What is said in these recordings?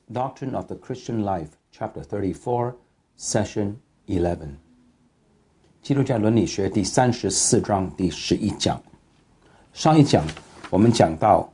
Doctrine of the Christian Life, Chapter 34, Session 11. 基督教伦理学第34章第11讲。上一讲我们讲到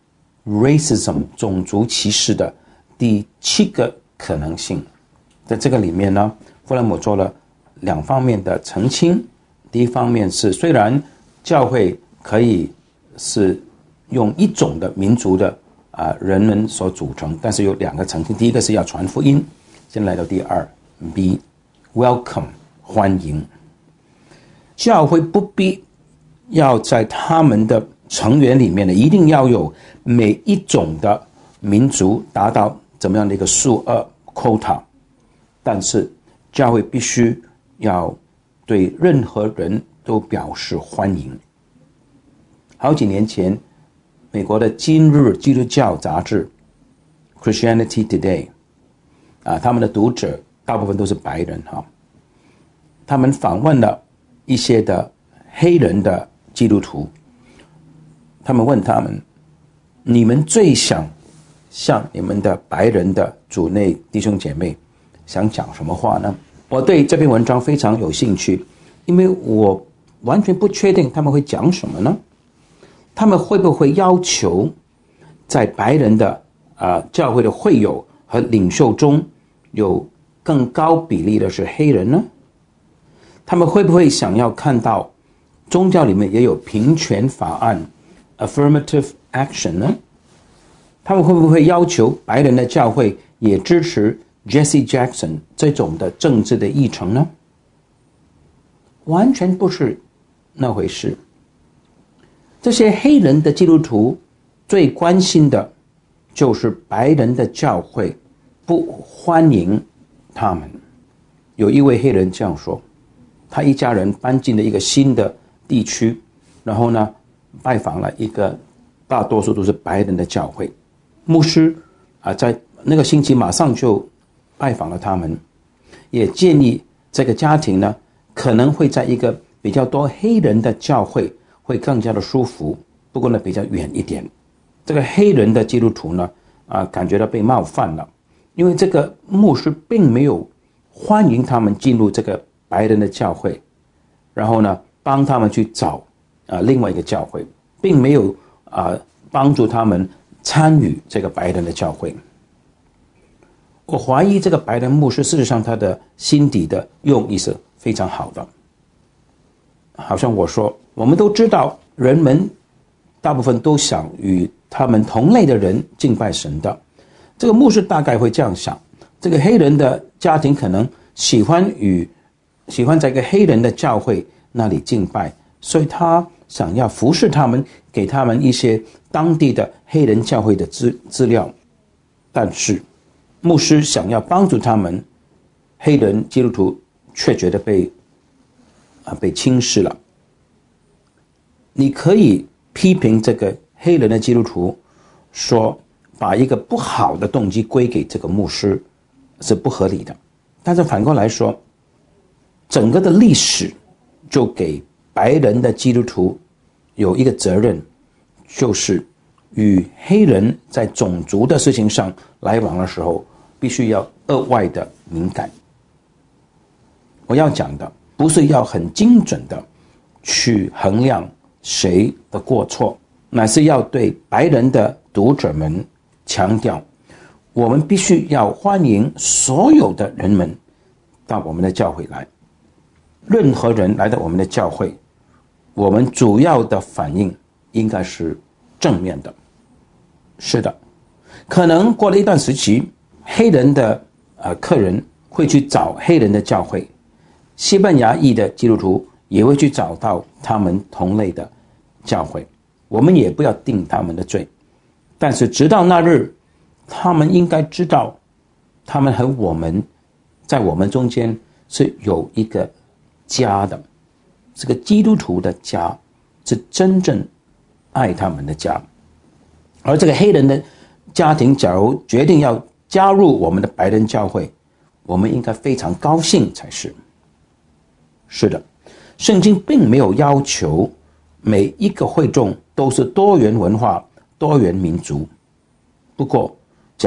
racism 种族歧视的第7个可能性。在这个里面呢，弗兰姆做了2方面的澄清。第一方面是，虽然教会可以是用一种的民族的人们所组成，但是有2个澄清。第一个是要传福音，现在来到第2 B welcome 欢迎。教会不必要在他们的成员里面呢，一定要有每一种的民族达到怎么样的一个数额 quota， 但是教会必须要对任何人都表示欢迎。好几年前，美国的今日基督教杂志 Christianity Today 他们的读者大部分都是白人他们访问了一些的黑人的基督徒，他们问他们，你们最想向你们的白人的主内弟兄姐妹想讲什么话呢？我对这篇文章非常有兴趣，因为我完全不确定他们会讲什么呢？他们会不会要求在白人的教会的会友和领袖中有更高比例的是黑人呢？他们会不会想要看到宗教里面也有平权法案 affirmative action 呢？他们会不会要求白人的教会也支持 Jesse Jackson 这种的政治的议程呢？完全不是那回事。这些黑人的基督徒最关心的就是白人的教会不欢迎他们。有一位黑人这样说，他一家人搬进了一个新的地区，然后呢拜访了一个大多数都是白人的教会。牧师在那个星期马上就拜访了他们，也建议这个家庭呢可能会在一个比较多黑人的教会会更加的舒服，不过呢比较远一点。这个黑人的基督徒呢感觉到被冒犯了，因为这个牧师并没有欢迎他们进入这个白人的教会，然后呢帮他们去找另外一个教会，并没有帮助他们参与这个白人的教会。我怀疑这个白人牧师事实上他的心底的用意是非常好的。好像我说，我们都知道人们大部分都想与他们同类的人敬拜神的。这个牧师大概会这样想，这个黑人的家庭可能喜欢在一个黑人的教会那里敬拜，所以他想要服侍他们，给他们一些当地的黑人教会的资料。但是牧师想要帮助他们，黑人基督徒却觉得被轻视了。你可以批评这个黑人的基督徒，说把一个不好的动机归给这个牧师是不合理的。但是反过来说，整个的历史就给白人的基督徒有一个责任，就是与黑人在种族的事情上来往的时候必须要额外的敏感。我要讲的不是要很精准的去衡量谁的过错，乃是要对白人的读者们强调，我们必须要欢迎所有的人们到我们的教会来。任何人来到我们的教会，我们主要的反应应该是正面的。是的，可能过了一段时期，黑人的客人会去找黑人的教会，西班牙裔的基督徒也会去找到他们同类的教会，我们也不要定他们的罪。但是直到那日，他们应该知道，他们和我们在我们中间是有一个家的，这个基督徒的家是真正爱他们的家。而这个黑人的家庭假如决定要加入我们的白人教会，我们应该非常高兴才是。是的，圣经并没有要求每一个会众都是多元文化、多元民族。不过假如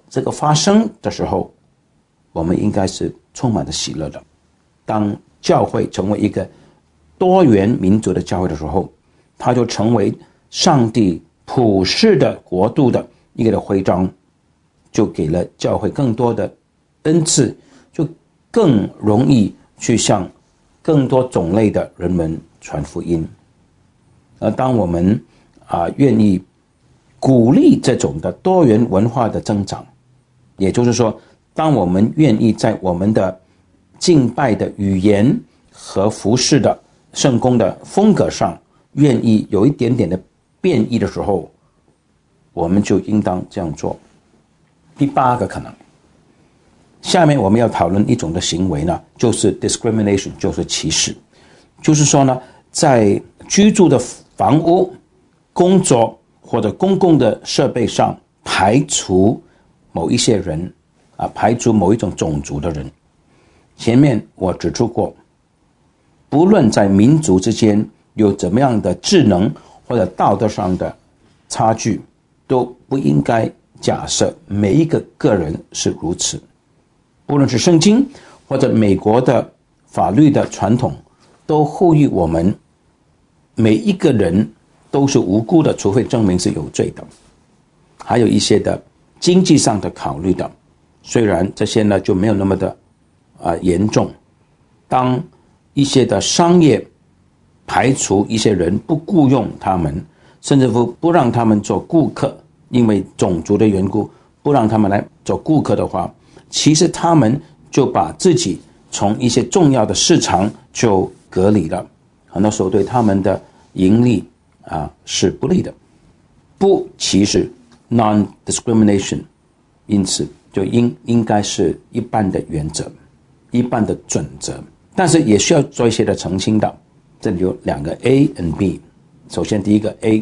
这个发生的时候，我们应该是充满着喜乐的。当教会成为一个多元民族的教会的时候，它就成为上帝普世的国度的一个的徽章，就给了教会更多的恩赐，就更容易去向更多种类的人们传福音。而当我们愿意鼓励这种的多元文化的增长，也就是说，当我们愿意在我们的敬拜的语言和服事的圣工的风格上愿意有一点点的变异的时候，我们就应当这样做。第8个可能，下面我们要讨论一种的行为呢，就是 discrimination， 就是歧视。就是说呢，在居住的房屋、工作或者公共的设备上排除某一些人排除某一种种族的人。前面我指出过，不论在民族之间有怎么样的智能或者道德上的差距，都不应该假设每一个个人是如此。不论是圣经或者美国的法律的传统，都呼吁我们每一个人都是无辜的，除非证明是有罪的。还有一些的经济上的考虑的，虽然这些呢就没有那么的严重。当一些的商业排除一些人，不雇用他们，甚至不让他们做顾客，因为种族的缘故不让他们来做顾客的话，其实他们就把自己从一些重要的市场就隔离了，很多时候对他们的盈利是不利的。不歧视 non-discrimination， 因此就应该是一般的原则，一般的准则，但是也需要做一些的澄清的。这里有2个 A and B。 首先第一个 A，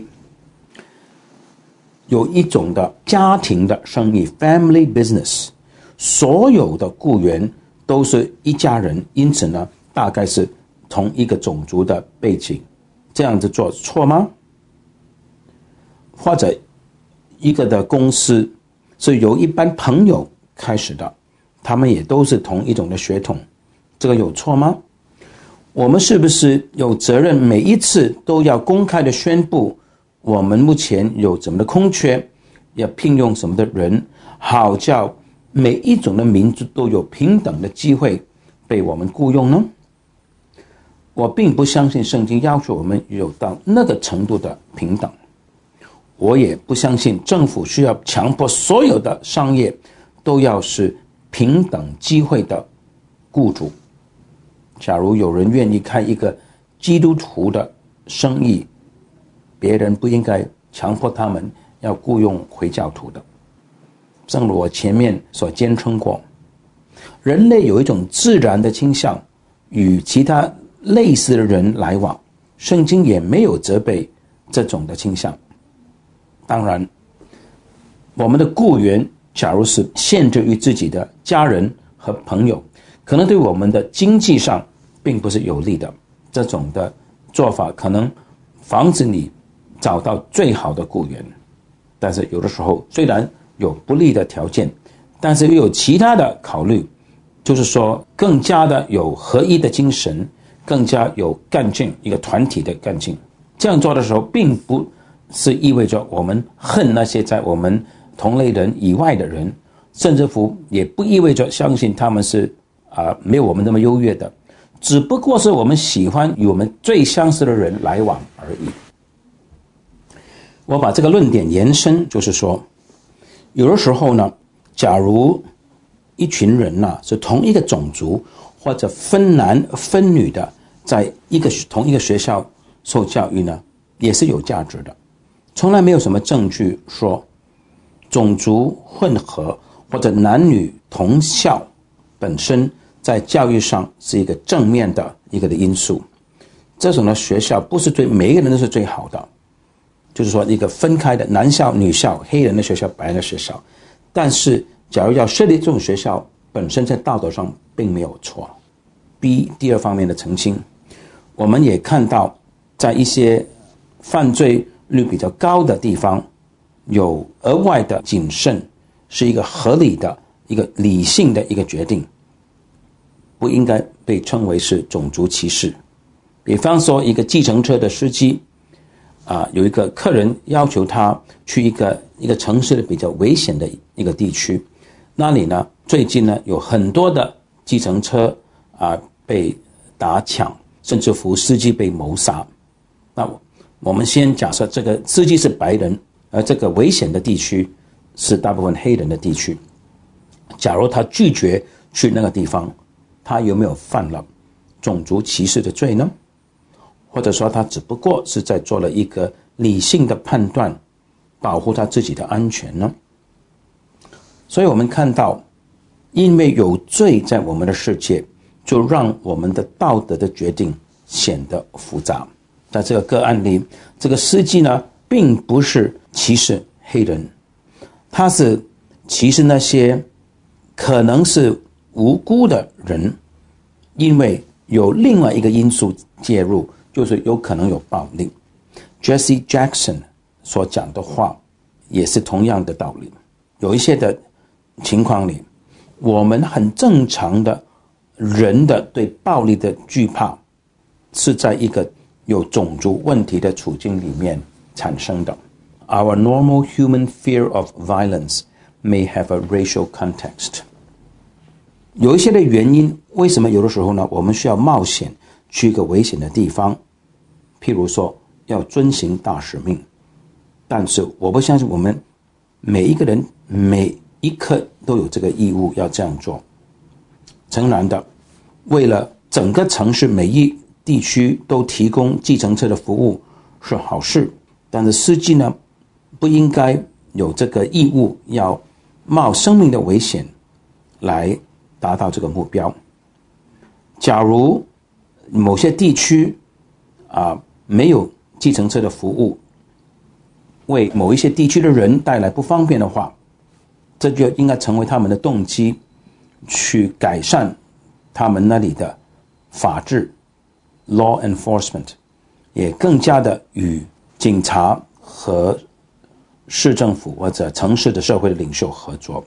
有一种的家庭的生意 family business， 所有的雇员都是一家人，因此呢大概是同一个种族的背景，这样子做错吗？或者一个的公司是由一般朋友开始的，他们也都是同一种的血统，这个有错吗？我们是不是有责任每一次都要公开的宣布我们目前有怎么的空缺，要聘用什么的人，好叫每一种的民族都有平等的机会被我们雇用呢？我并不相信圣经要求我们有到那个程度的平等，我也不相信政府需要强迫所有的商业都要是平等机会的雇主。假如有人愿意开一个基督徒的生意，别人不应该强迫他们要雇用回教徒的。正如我前面所坚称过，人类有一种自然的倾向与其他类似的人来往，圣经也没有责备这种的倾向。当然，我们的雇员假如是限制于自己的家人和朋友，可能对我们的经济上并不是有利的。这种的做法可能防止你找到最好的雇员，但是有的时候虽然有不利的条件，但是又有其他的考虑，就是说更加的有合一的精神，更加有干劲，一个团体的干劲。这样做的时候并不是意味着我们恨那些在我们同类人以外的人，甚至乎也不意味着相信他们是没有我们那么优越的，只不过是我们喜欢与我们最相似的人来往而已。我把这个论点延伸，就是说有的时候呢，假如一群人是同一个种族或者分男分女的，在同一个学校受教育呢，也是有价值的。从来没有什么证据说种族混合或者男女同校本身在教育上是一个正面的一个的因素。这种的学校不是对每一个人都是最好的，就是说一个分开的男校女校，黑人的学校白人的学校，但是假如要设立这种学校，本身在道德上并没有错。 B 第二方面的澄清，我们也看到在一些犯罪率比较高的地方，有额外的谨慎是一个合理的、一个理性的一个决定，不应该被称为是种族歧视。比方说，一个计程车的司机有一个客人要求他去一个城市的比较危险的一个地区，那里呢最近呢有很多的计程车被打抢，甚至乎司机被谋杀。那我们先假设这个司机是白人，而这个危险的地区是大部分黑人的地区。假如他拒绝去那个地方，他有没有犯了种族歧视的罪呢？或者说他只不过是在做了一个理性的判断，保护他自己的安全呢？所以我们看到，因为有罪在我们的世界，就让我们的道德的决定显得复杂。在这个个案里，这个司机呢并不是歧视黑人，他是歧视那些可能是无辜的人，因为有另外一个因素介入，就是有可能有暴力。 Jesse Jackson 所讲的话也是同样的道理。有一些的情况里，我们很正常的人的对暴力的惧怕是在一个有种族问题的处境里面产生的。 Our normal human fear of violence may have a racial context。 有一些的原因，为什么有的时候呢我们需要冒险去一个危险的地方，譬如说要遵行大使命，但是我不相信我们每一个人每一刻都有这个义务要这样做。诚然的，为了整个城市每一地区都提供计程车的服务是好事，但是司机呢不应该有这个义务要冒生命的危险来达到这个目标。假如某些地区没有计程车的服务，为某一些地区的人带来不方便的话，这就应该成为他们的动机，去改善他们那里的法治 law enforcement， 也更加的与警察和市政府或者城市的社会的领袖合作。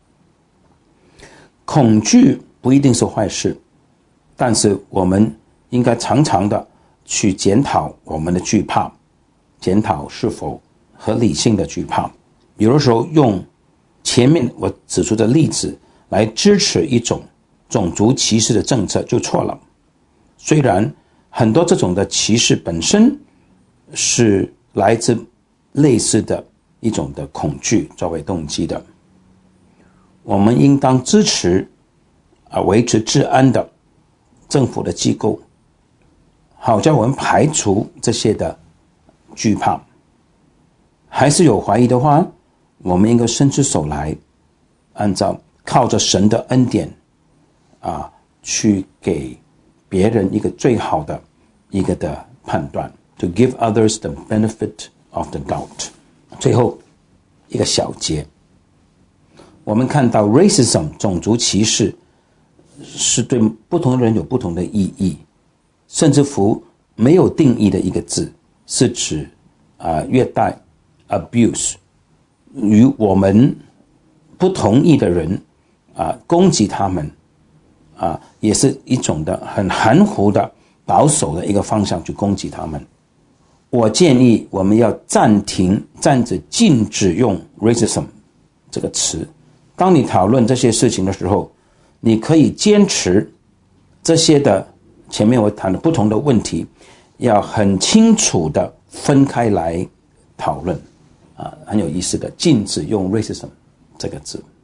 恐惧不一定是坏事，但是我们应该常常的去检讨我们的惧怕，检讨是否和理性的惧怕。有的时候用前面我指出的例子来支持一种种族歧视的政策就错了。虽然很多这种的歧视本身是来自类似的一种的恐惧作为动机的，我们应当支持维持治安的政府的机构，好叫我们排除这些的惧怕。还是有怀疑的话，我们应该伸出手来，按照靠着神的恩典去给别人一个最好的一个的判断， to give others the benefit of the doubt。 最后一个小节，我们看到 racism 种族歧视是对不同人有不同的意义，甚至乎没有定义的一个字，是指虐待 abuse， 与我们不同意的人攻击他们也是一种的很含糊的保守的一个方向去攻击他们。我建议我们要暂止禁止用 racism 这个词。当你讨论这些事情的时候，你可以坚持这些的前面我谈的不同的问题，要很清楚的分开来讨论很有意思的，禁止用 racism 这个字。